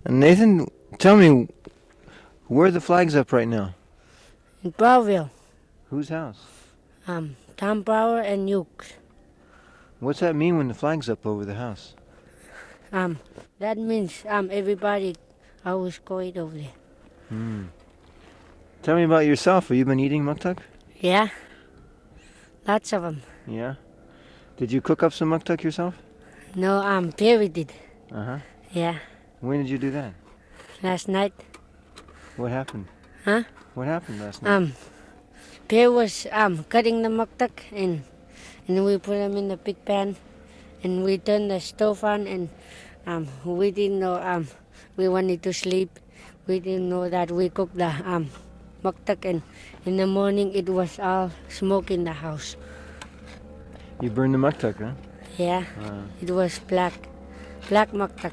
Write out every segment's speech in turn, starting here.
Nathan, tell me, where are the flags up right now? In Browville, Whose house? Tom Brower and Ukes. What's that mean when the flag's up over the house? That means everybody always going over there. Tell me about yourself. Have you been eating muktuk? Yeah, lots of them. Yeah. Did you cook up some muktuk yourself? No, Perry did. Uh-huh. Yeah, When did you do that? last night. What happened? Huh? What happened last night? Perry was cutting the muktak and we put them in the big pan and we turned the stove on and we didn't know we wanted to sleep. We didn't know that we cooked the muktak and in the morning it was all smoke in the house. You burned the muktuk, huh? Yeah, it was black muktak.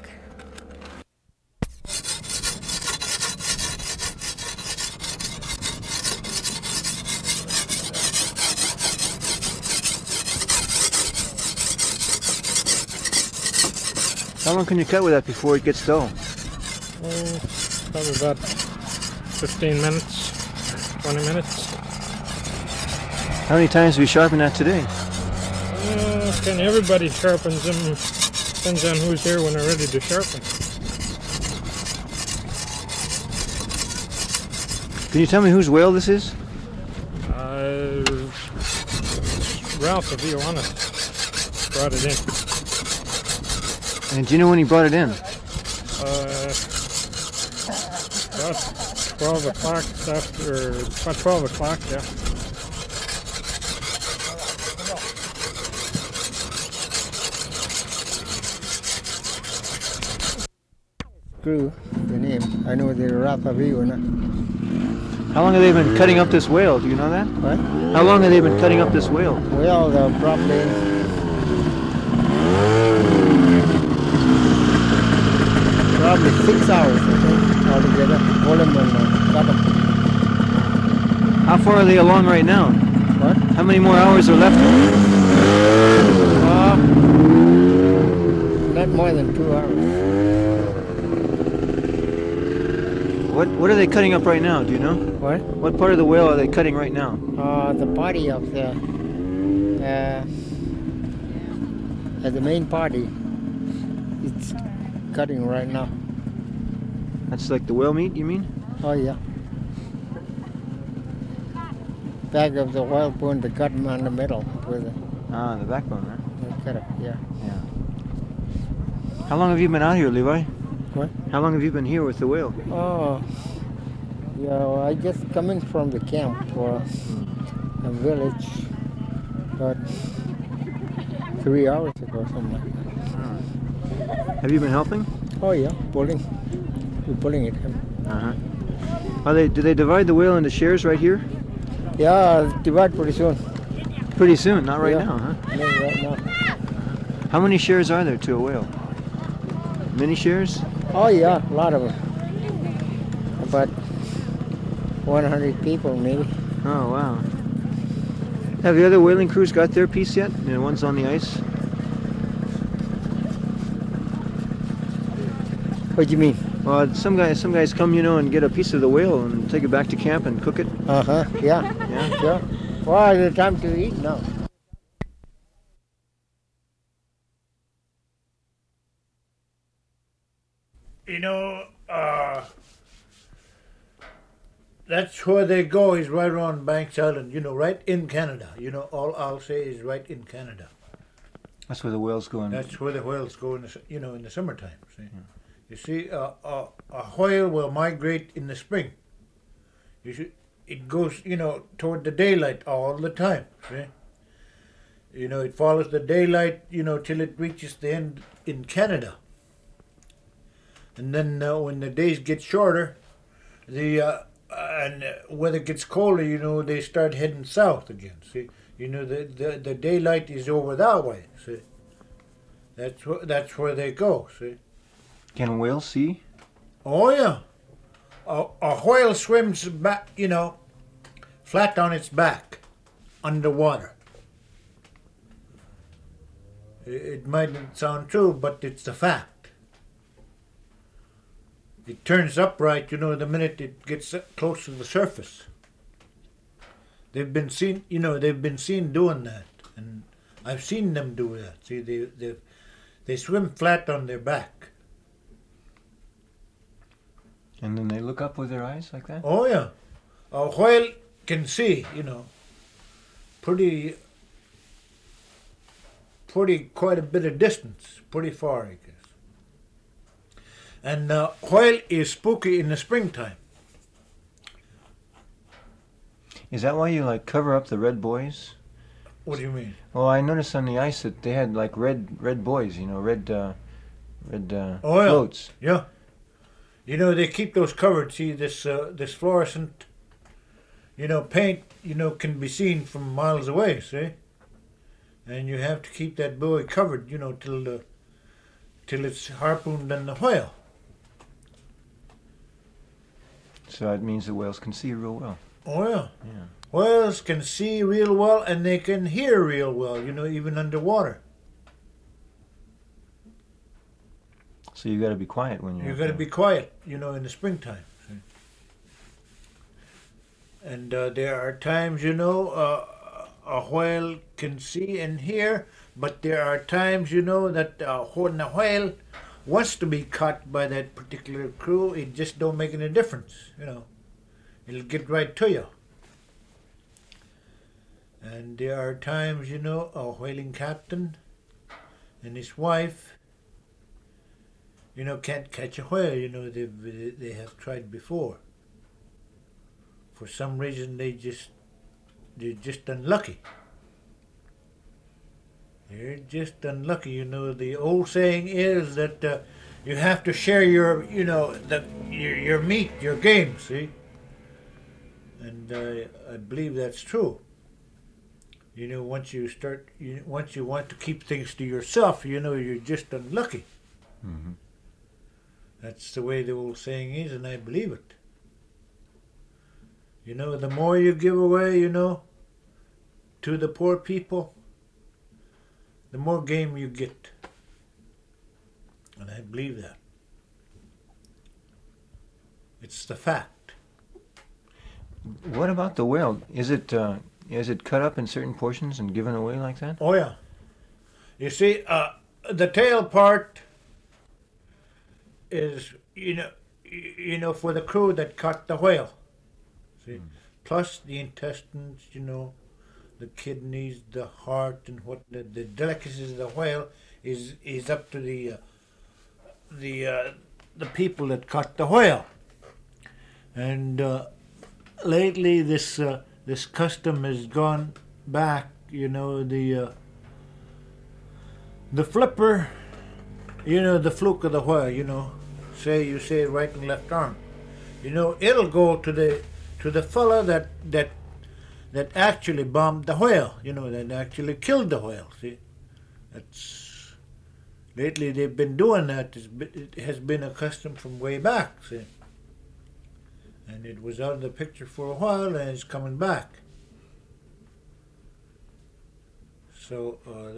How long can you cut with that before it gets dull? Probably about 15 minutes, 20 minutes. How many times have you sharpened that today? Everybody sharpens them. Depends on who's here when they're ready to sharpen. Can you tell me whose whale this is? Ralph, if you want to, brought it in. And do you know when he brought it in? About 12 o'clock after, about 12 o'clock, yeah. Crew, the name. I know the Rathavi or not. How long have they been cutting up this whale? Do you know that? What? How long have they been cutting up this whale? Well, probably probably 6 hours, I think, altogether. All of them cut them. How far are they along right now? What? How many more hours are left? Not more than 2 hours. What are they cutting up right now? Do you know? What? What part of the whale are they cutting right now? The body of the main body. It's cutting right now. That's like the whale meat, you mean? Oh yeah. Back of the whale bone, they cut them on the middle with it. The backbone, huh? They cut it, yeah. Yeah. How long have you been out here, Levi? What? How long have you been here with the whale? Oh, yeah, well, I just come in from the camp for a village, but 3 hours ago, something like that. Have you been helping? Oh yeah, pulling. We're pulling it. Do they divide the whale into shares right here? Yeah, divide pretty soon. Pretty soon, not right Yeah. now, huh? No, right now. How many shares are there to a whale? Many shares? Oh yeah, a lot of them. About 100 people maybe. Oh, wow. Have the other whaling crews got their piece yet? The ones on the ice? What do you mean? Some guys come, and get a piece of the whale and take it back to camp and cook it. Yeah. Yeah? Sure. Well, it's time to eat now. That's where they go, is right around Banks Island, right in Canada. All I'll say is right in Canada. That's where the whales go. That's where the whales go in the summertime. See? Yeah. You see, a whale will migrate in the spring. It goes, toward the daylight all the time. See? It follows the daylight, till it reaches the end in Canada. And then when the days get shorter, and weather gets colder, they start heading south again. See, the daylight is over that way. See, that's where they go. See. Can whales see? Oh yeah, a whale swims back, flat on its back, underwater. It mightn't sound true, but it's a fact. It turns upright, you know, the minute it gets close to the surface. They've been seen doing that, and I've seen them do that. See, they swim flat on their back. And then they look up with their eyes like that? Oh yeah, a whale can see, you know, pretty quite a bit of distance, pretty far, I guess. And whale is spooky in the springtime. Is that why you like cover up the red buoys? What do you mean? Well, I noticed on the ice that they had like red buoys, you know, red Oh, yeah. floats. Yeah. You know, they keep those covered. See, this fluorescent, you know, paint, you know, can be seen from miles away, see? And you have to keep that buoy covered, you know, till it's harpooned in the whale. So that means the whales can see real well. Oh, yeah. Yeah. Whales can see real well and they can hear real well, you know, even underwater. So you got to be quiet when you're. You got to be quiet, you know, in the springtime. See? And there are times, you know, a whale can see and hear, but there are times, you know, that when a whale wants to be caught by that particular crew, it just don't make any difference, you know. It'll get right to you. And there are times, you know, a whaling captain and his wife, you know, can't catch a whale. You know, they have tried before. For some reason, they're just unlucky. They're just unlucky. You know, the old saying is that you have to share your, you know, your meat, your game. See, and I believe that's true. You know, once you want to keep things to yourself, you know, you're just unlucky. Mm-hmm. That's the way the old saying is, and I believe it. You know, the more you give away, you know, to the poor people, the more game you get. And I believe that. It's the fact. What about the whale? Is it cut up in certain portions and given away like that? Oh yeah. You see, the tail part is, you know, for the crew that caught the whale. See, plus the intestines, you know, the kidneys, the heart, and what the delicacies of the whale is up to the people that caught the whale. And lately, this custom has gone back. You know, the flipper, you know, the fluke of the whale. You know, you say right and left arm. You know, it'll go to the fella that actually bombed the whale. You know, that actually killed the whale. See, that's lately they've been doing that. It has been a custom from way back. See. And it was out of the picture for a while, and it's coming back. So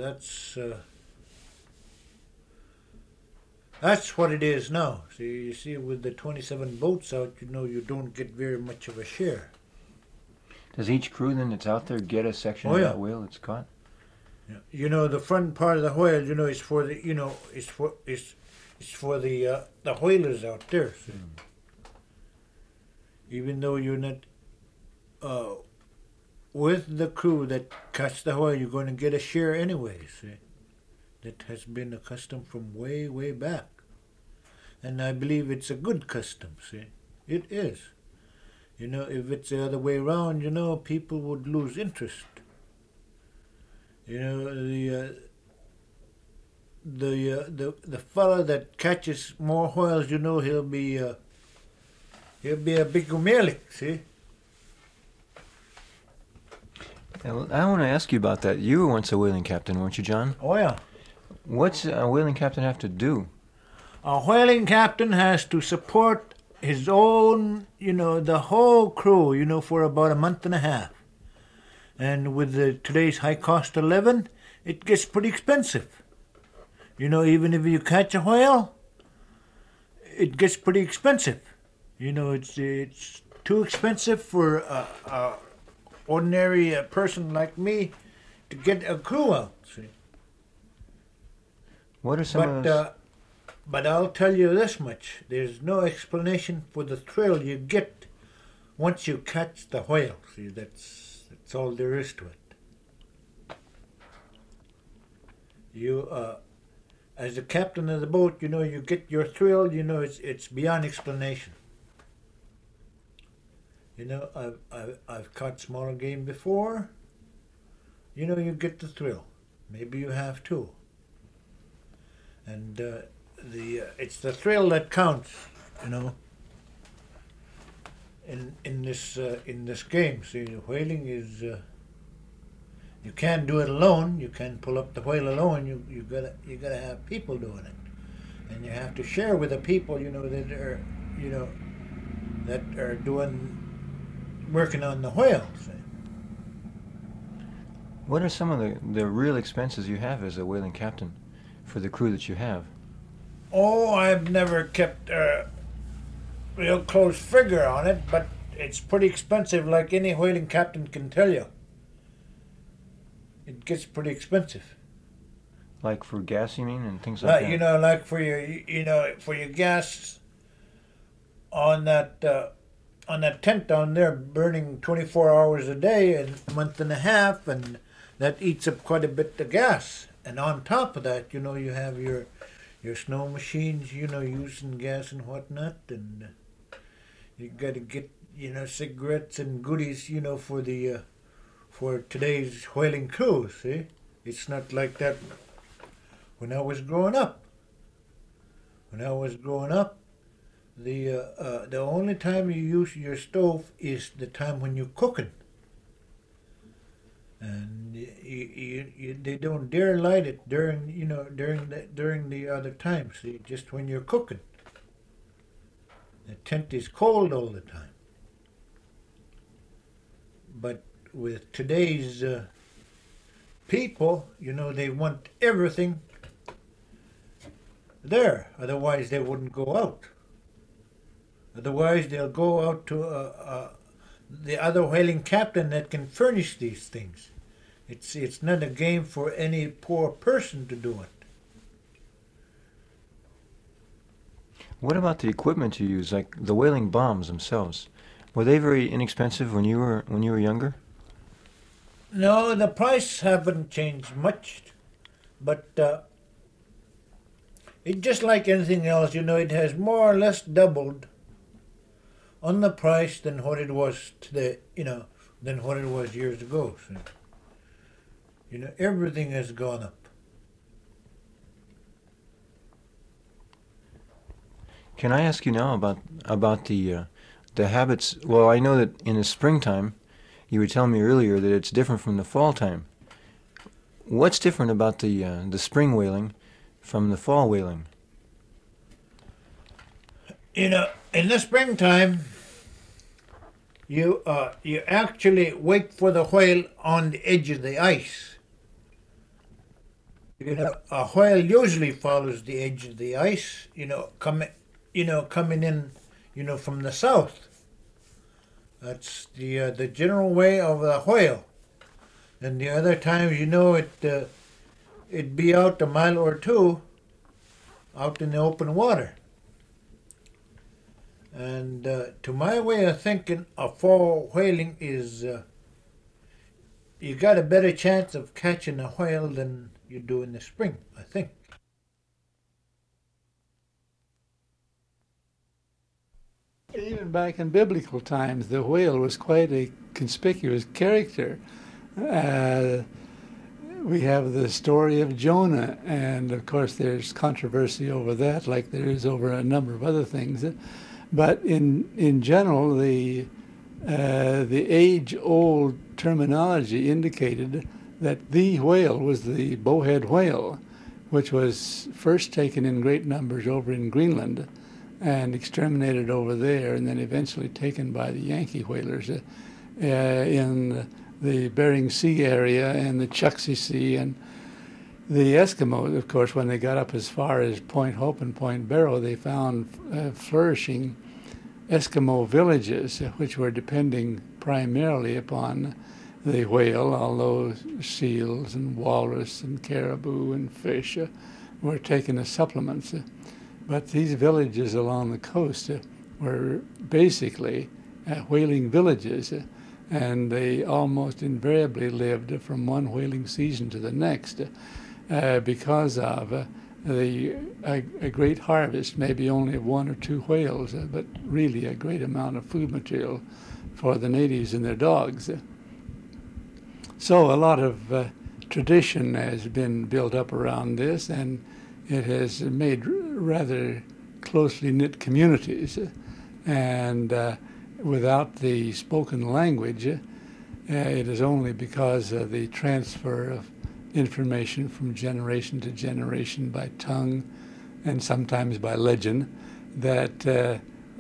that's what it is now. So you see, with the 27 boats out, you know, you don't get very much of a share. Does each crew then that's out there get a section of that whale that's caught? Yeah. You know, the front part of the whale, you know, is for the, you know, it's for the whalers out there. See? Even though you're not with the crew that catch the whale, you're going to get a share anyway. See? That has been a custom from way, way back. And I believe it's a good custom, see? It is. You know, if it's the other way around, you know, people would lose interest. You know, the fella that catches more whales, you know, he'll be a big umelik, see? Now, I want to ask you about that. You were once a whaling captain, weren't you, John? Oh, yeah. What's a whaling captain have to do? A whaling captain has to support his own, you know, the whole crew, you know, for about a month and a half. And with today's high cost of living, it gets pretty expensive. You know, even if you catch a whale, it gets pretty expensive. You know, it's too expensive for a ordinary person like me to get a crew out. See? What are some of But those? but I'll tell you this much: there's no explanation for the thrill you get once you catch the whale. See, that's all there is to it. You, as the captain of the boat, you know, you get your thrill. You know, it's beyond explanation. You know, I've caught smaller game before. You know, you get the thrill. Maybe you have too. And it's the thrill that counts. You know. In this game, see, whaling is. You can't do it alone. You can't pull up the whale alone. You gotta have people doing it, and you have to share with the people. You know that are that are working on the whale. See? What are some of the real expenses you have as a whaling captain for the crew that you have? Oh, I've never kept a real close figure on it, but it's pretty expensive, like any whaling captain can tell you. It gets pretty expensive. Like for gas, you mean, and things like that? You know, like for your gas on that tent down there, burning 24 hours a day and a month and a half, and that eats up quite a bit of gas. And on top of that, you know, you have your snow machines, you know, using gas and whatnot, and you got to get, you know, cigarettes and goodies, you know, for today's whaling crew. See, it's not like that when I was growing up. When I was growing up, the only time you use your stove is the time when you're cooking, and they don't dare light it during the other times. See, just when you're cooking. The tent is cold all the time. But with today's people, you know, they want everything there. Otherwise, they wouldn't go out. Otherwise, they'll go out to the other whaling captain that can furnish these things. It's not a game for any poor person to do it. What about the equipment you use, like the whaling bombs themselves? Were they very inexpensive when you were younger? No, the price haven't changed much, but it's just like anything else. You know, it has more or less doubled on the price than what it was today. You know, than what it was years ago. So, you know, everything has gone up. Can I ask you now about the habits? Well, I know that in the springtime, you were telling me earlier that it's different from the fall time. What's different about the spring whaling from the fall whaling? You know, in the springtime, you actually wait for the whale on the edge of the ice. You know, a whale usually follows the edge of the ice. Coming in, you know, from the south. That's the general way of the whale. And the other times, you know, it'd be out a mile or two, out in the open water. And to my way of thinking, a fall whaling is you got a better chance of catching a whale than you do in the spring, I think. Even back in biblical times, the whale was quite a conspicuous character. We have the story of Jonah, and of course there's controversy over that, like there is over a number of other things. But in general, the age-old terminology indicated that the whale was the bowhead whale, which was first taken in great numbers over in Greenland and exterminated over there, and then eventually taken by the Yankee whalers in the Bering Sea area and the Chukchi Sea, and The Eskimos, of course, when they got up as far as Point Hope and Point Barrow, they found flourishing Eskimo villages, which were depending primarily upon the whale, although seals and walrus and caribou and fish were taken as supplements. But these villages along the coast were basically whaling villages, and they almost invariably lived from one whaling season to the next because of a great harvest, maybe only one or two whales, but really a great amount of food material for the natives and their dogs. So a lot of tradition has been built up around this, and it has made rather closely knit communities. And without the spoken language, it is only because of the transfer of information from generation to generation by tongue and sometimes by legend that the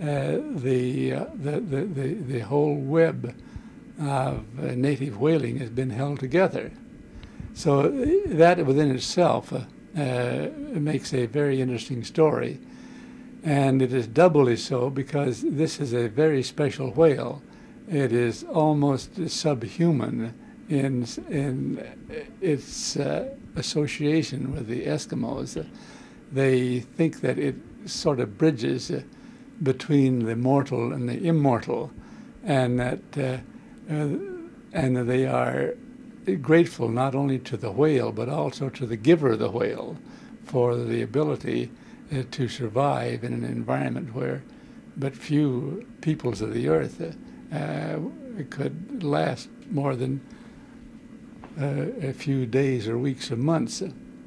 whole web of native whaling has been held together. So that within itself makes a very interesting story. And it is doubly so because this is a very special whale. It is almost subhuman in its association with the Eskimos. They think that it sort of bridges between the mortal and the immortal, and that they are grateful not only to the whale but also to the giver of the whale for the ability to survive in an environment where but few peoples of the earth could last more than a few days or weeks or months.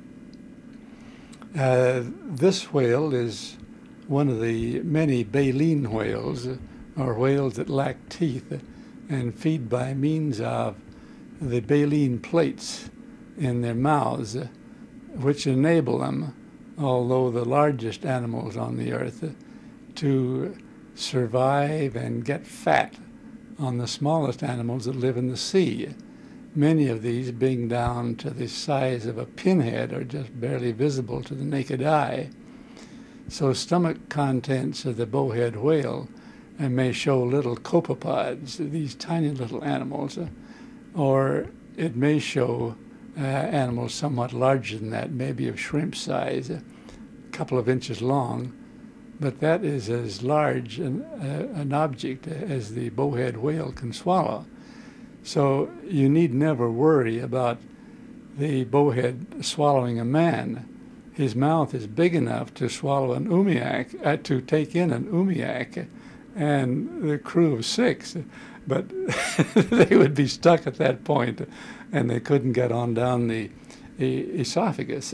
This whale is one of the many baleen whales, or whales that lack teeth and feed by means of the baleen plates in their mouths, which enable them, although the largest animals on the earth, to survive and get fat on the smallest animals that live in the sea. Many of these being down to the size of a pinhead or just barely visible to the naked eye. So stomach contents of the bowhead whale may show little copepods, these tiny little animals, or it may show animals somewhat larger than that, maybe of shrimp size, a couple of inches long, but that is as large an object as the bowhead whale can swallow. So you need never worry about the bowhead swallowing a man. His mouth is big enough to swallow an umiak, to take in an umiak and the crew of 6, but they would be stuck at that point and they couldn't get on down the esophagus.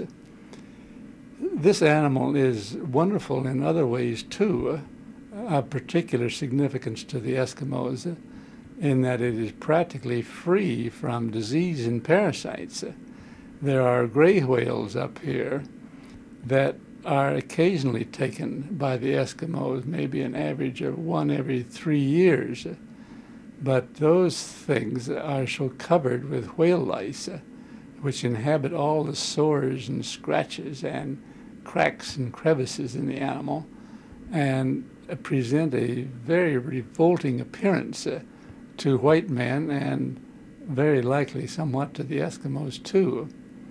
This animal is wonderful in other ways too, of particular significance to the Eskimos, in that it is practically free from disease and parasites. There are gray whales up here that are occasionally taken by the Eskimos, maybe an average of 1 every 3 years. But those things are so covered with whale lice, which inhabit all the sores and scratches and cracks and crevices in the animal, and present a very revolting appearance to white men and very likely somewhat to the Eskimos too.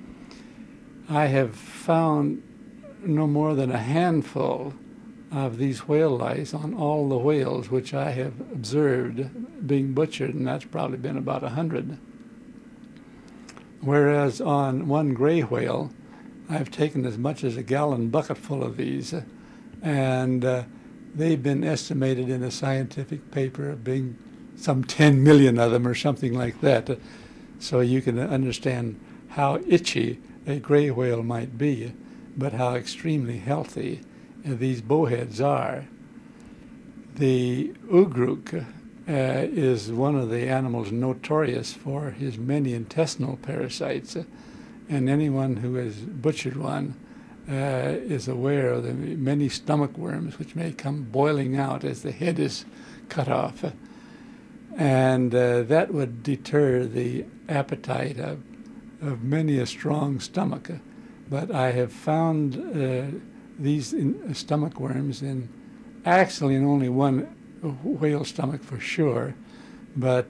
I have found no more than a handful of these whale lice on all the whales which I have observed being butchered, and that's probably been about 100. Whereas on one gray whale, I've taken as much as a gallon bucketful of these, and they've been estimated in a scientific paper of being some 10 million of them or something like that. So you can understand how itchy a gray whale might be, but how extremely healthy these bowheads are. The ugruk is one of the animals notorious for his many intestinal parasites, and anyone who has butchered one is aware of the many stomach worms which may come boiling out as the head is cut off. And that would deter the appetite of of many a strong stomach. But I have found these stomach worms actually in only one whale stomach for sure, but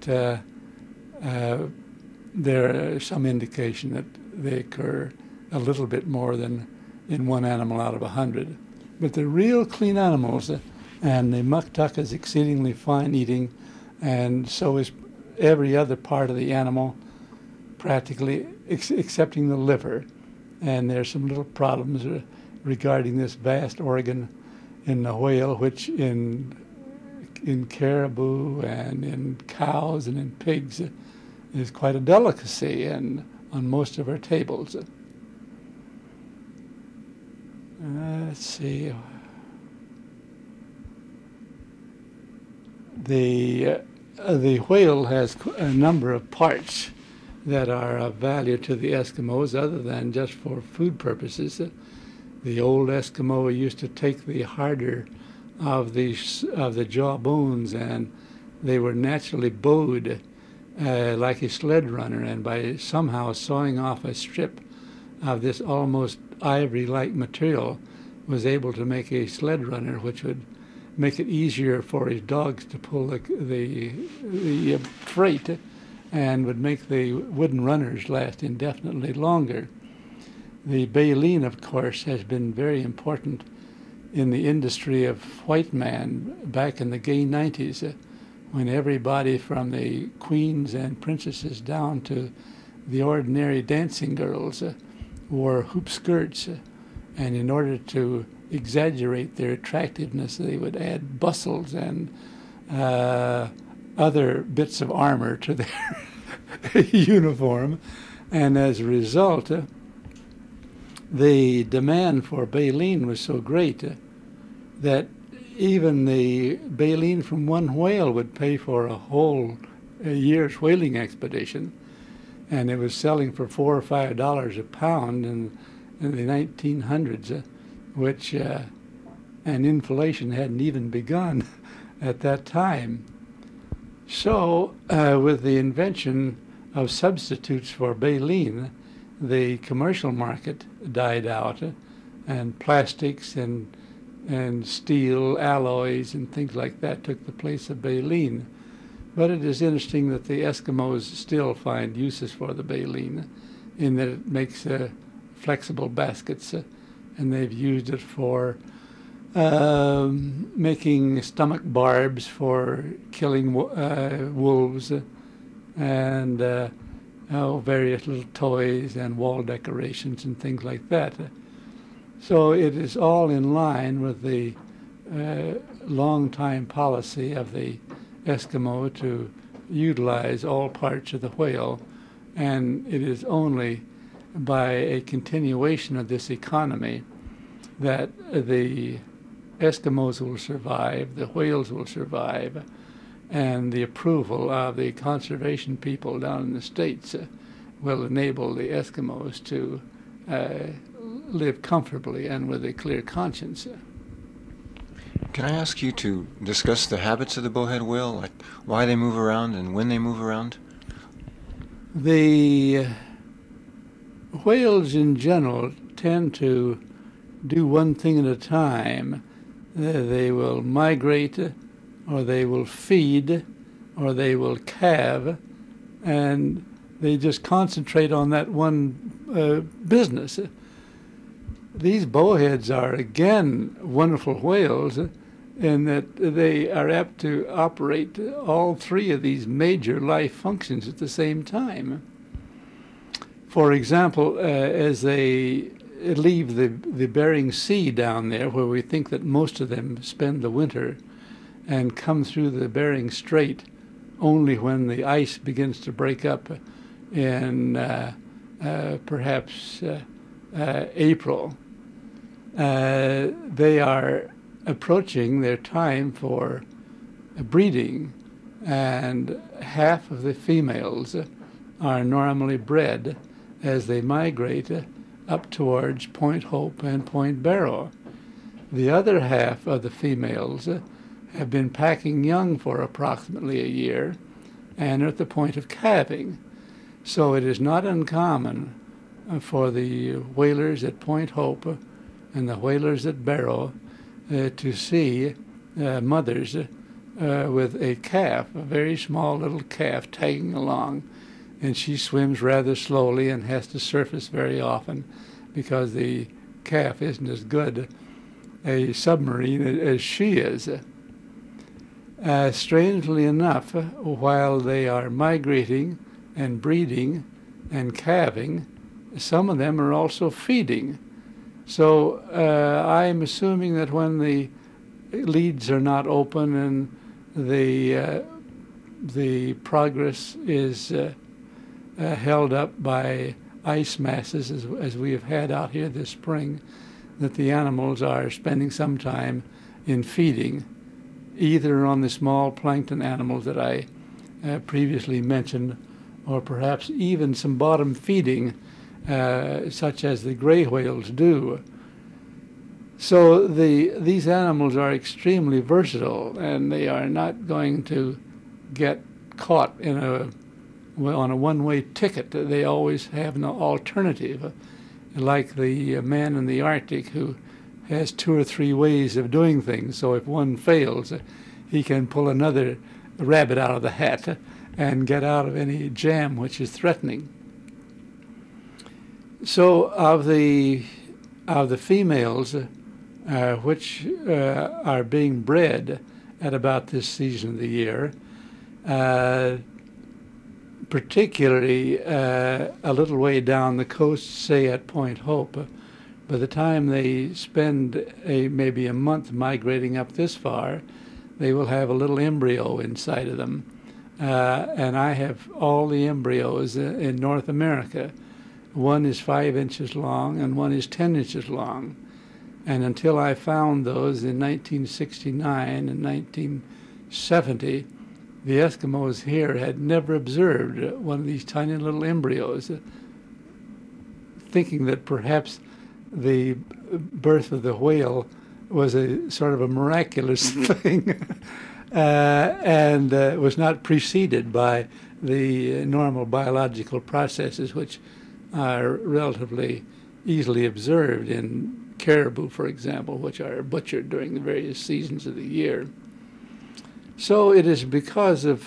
there is some indication that they occur a little bit more than in one animal out of 100. But they're real clean animals, and the muktuk is exceedingly fine eating, and so is every other part of the animal, practically excepting the liver. And there's some little problems regarding this vast organ in the whale, which in caribou and in cows and in pigs is quite a delicacy and on most of our tables. Let's see. The whale has a number of parts that are of value to the Eskimos other than just for food purposes. The old Eskimo used to take the harder of the jaw bones, and they were naturally bowed like a sled runner, and by somehow sawing off a strip of this almost ivory-like material was able to make a sled runner, which would make it easier for his dogs to pull the freight, and would make the wooden runners last indefinitely longer. The baleen, of course, has been very important in the industry of white man back in the gay 90s, when everybody from the queens and princesses down to the ordinary dancing girls wore hoop skirts, and in order to exaggerate their attractiveness, they would add bustles and other bits of armor to their uniform, and as a result, the demand for baleen was so great that even the baleen from one whale would pay for a whole year's whaling expedition, and it was selling for $4 or $5 a pound in the 1900s, which and inflation hadn't even begun at that time. So, with the invention of substitutes for baleen, the commercial market died out, and plastics and steel alloys and things like that took the place of baleen. But it is interesting that the Eskimos still find uses for the baleen, in that it makes flexible baskets, and they've used it for making stomach barbs for killing wolves, and various little toys and wall decorations and things like that. So it is all in line with the long-time policy of the Eskimo to utilize all parts of the whale, and it is only by a continuation of this economy that the Eskimos will survive, the whales will survive, and the approval of the conservation people down in the States will enable the Eskimos to live comfortably and with a clear conscience. Can I ask you to discuss the habits of the bowhead whale, like why they move around and when they move around? The whales in general tend to do one thing at a time. They will migrate, or they will feed, or they will calve, and they just concentrate on that one business. These bowheads are, again, wonderful whales in that they are apt to operate all three of these major life functions at the same time. For example, as they leave the Bering Sea down there, where we think that most of them spend the winter, and come through the Bering Strait only when the ice begins to break up in perhaps April, they are approaching their time for breeding, and half of the females are normally bred as they migrate up towards Point Hope and Point Barrow. The other half of the females have been packing young for approximately a year and are at the point of calving. So it is not uncommon for the whalers at Point Hope and the whalers at Barrow to see mothers with a calf, a very small little calf, tagging along. And she swims rather slowly and has to surface very often because the calf isn't as good a submarine as she is. Strangely enough, while they are migrating and breeding and calving, some of them are also feeding. So I'm assuming that when the leads are not open and the progress is held up by ice masses, as we have had out here this spring, that the animals are spending some time in feeding, either on the small plankton animals that I previously mentioned, or perhaps even some bottom feeding, such as the gray whales do. So these animals are extremely versatile, and they are not going to get caught on a one-way ticket. They always have an alternative, like the man in the Arctic who has 2 or 3 ways of doing things. So if one fails, he can pull another rabbit out of the hat and get out of any jam which is threatening. So of the females which are being bred at about this season of the year, particularly a little way down the coast, say at Point Hope, by the time they spend maybe a month migrating up this far, they will have a little embryo inside of them. And I have all the embryos in North America. One is 5 inches long and one is 10 inches long. And until I found those in 1969 and 1970, the Eskimos here had never observed one of these tiny little embryos, thinking that perhaps the birth of the whale was a sort of a miraculous thing and was not preceded by the normal biological processes which are relatively easily observed in caribou, for example, which are butchered during the various seasons of the year. So it is because of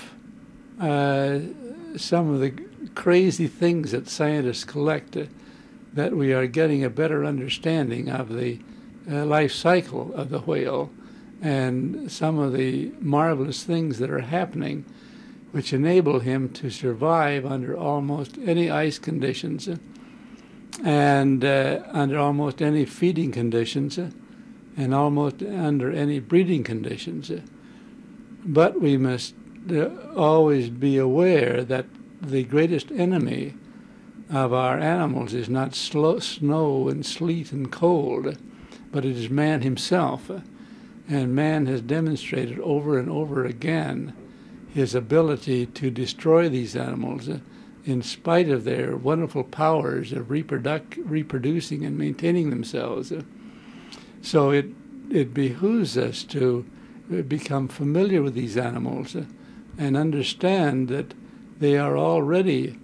some of the crazy things that scientists collect that we are getting a better understanding of the life cycle of the whale and some of the marvelous things that are happening which enable him to survive under almost any ice conditions and under almost any feeding conditions and almost under any breeding conditions. But we must always be aware that the greatest enemy of our animals is not snow and sleet and cold, but it is man himself. And man has demonstrated over and over again his ability to destroy these animals in spite of their wonderful powers of reproducing and maintaining themselves. So it behooves us to become familiar with these animals and understand that they are already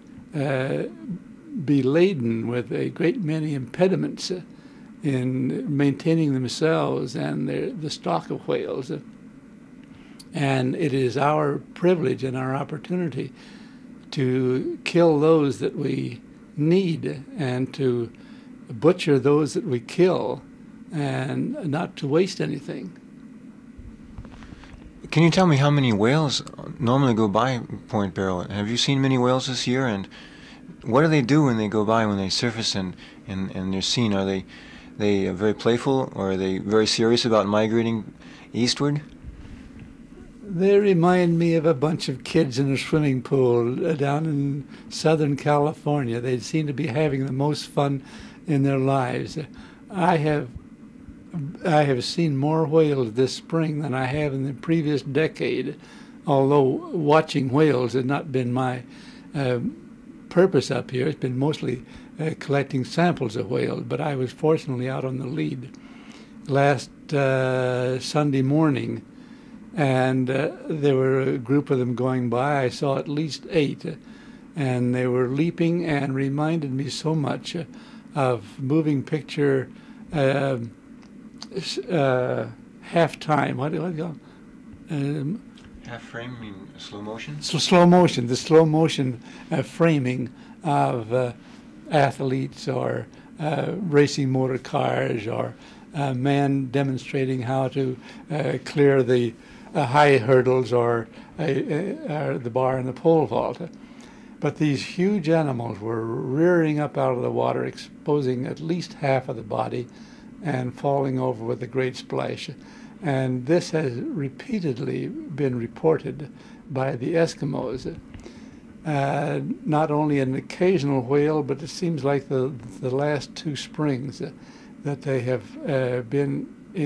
beladen with a great many impediments in maintaining themselves and the stock of whales. And it is our privilege and our opportunity to kill those that we need and to butcher those that we kill and not to waste anything. Can you tell me how many whales normally go by Point Barrow? Have you seen many whales this year? And what do they do when they go by, when they surface and they're seen? Are they very playful, or are they very serious about migrating eastward? They remind me of a bunch of kids in a swimming pool down in Southern California. They seem to be having the most fun in their lives. I have seen more whales this spring than I have in the previous decade, although watching whales has not been my purpose up here. It's been mostly collecting samples of whales, but I was fortunately out on the lead last Sunday morning, and there were a group of them going by. I saw at least 8, and they were leaping and reminded me so much of moving picture halftime. What do you call it? Half frame, I mean slow motion? So slow motion, the slow motion framing of athletes or racing motor cars or a man demonstrating how to clear the high hurdles or the bar and the pole vault. But these huge animals were rearing up out of the water, exposing at least half of the body and falling over with a great splash. And this has repeatedly been reported by the Eskimos. Not only an occasional whale, but it seems like the last 2 springs that they have been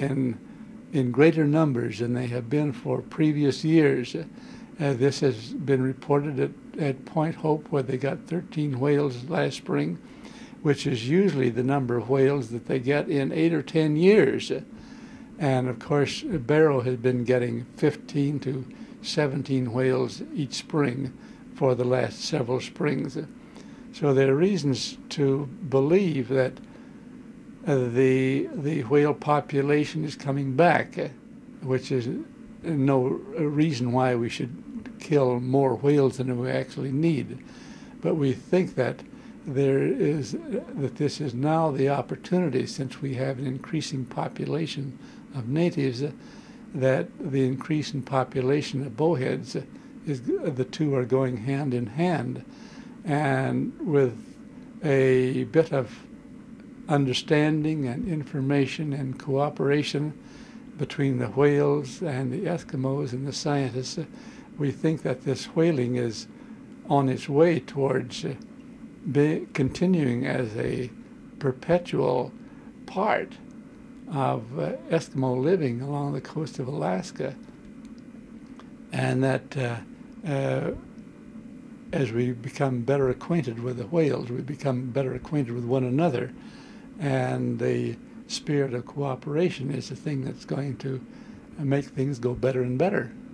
in greater numbers than they have been for previous years. This has been reported at Point Hope, where they got 13 whales last spring, which is usually the number of whales that they get in 8 or 10 years. And of course, Barrow has been getting 15 to 17 whales each spring for the last several springs. So there are reasons to believe that the whale population is coming back, which is no reason why we should kill more whales than we actually need. But we think that this is now the opportunity, since we have an increasing population of natives, that the increase in population of bowheads the two are going hand in hand, and with a bit of understanding and information and cooperation between the whales and the Eskimos and the scientists, we think that this whaling is on its way towards continuing as a perpetual part of Eskimo living along the coast of Alaska, and that as we become better acquainted with the whales, we become better acquainted with one another, and the spirit of cooperation is the thing that's going to make things go better and better.